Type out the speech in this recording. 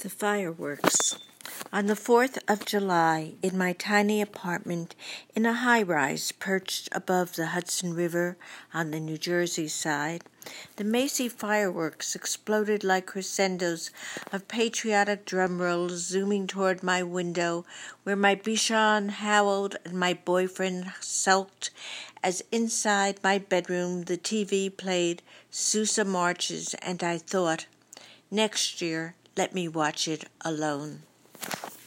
The fireworks. On the 4th of July, in my tiny apartment in a high-rise perched above the Hudson River on the New Jersey side, the Macy fireworks exploded like crescendos of patriotic drum rolls zooming toward my window, where my Bichon howled and my boyfriend sulked as inside my bedroom the TV played Sousa marches, and I thought, next year, let me watch it alone.